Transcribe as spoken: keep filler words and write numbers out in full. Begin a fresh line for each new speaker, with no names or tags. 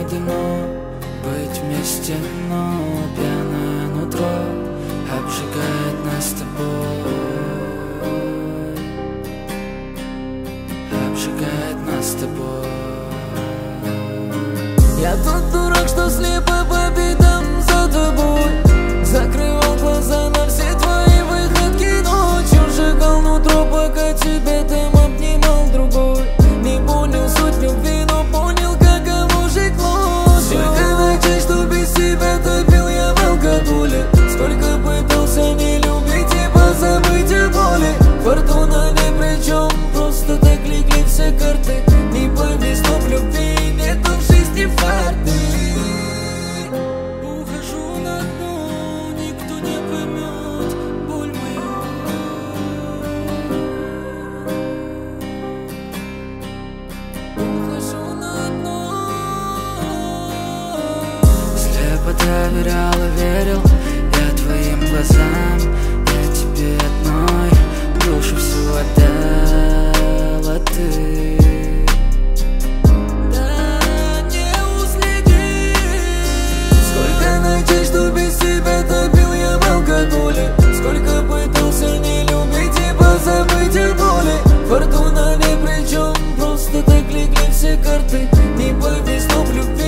дано быть вместе, но пьяное нутро обжигает нас с тобой, обжигает нас с тобой.
Я тот дурак, что слепо по пятам за тобой, закрывал глаза на все твои выходки ночью, сжигал нутро, пока тебя там обнимал другой. Не понял суть любви, но понял, каково жить ночью. Сколько ночей, что без тебя топил я в алкоголе, сколько пытался не любить и позабыть о боли. Фортуна ни при чем, просто так легли все карты. Не повезло в любви, нету в жизни фарты. Ухожу на дно, никто не поймет боль мою. Ухожу на дно.
Слепо доверял и верил я твоим глазам, я тебе одной душу всю отдала ты.
Да не уследи. Сколько ночей, что без тебя топил я в алкоголе, сколько пытался не любить и позабыть о боли. Фортуна ни при чем, просто так легли все карты. Не повезло в любви.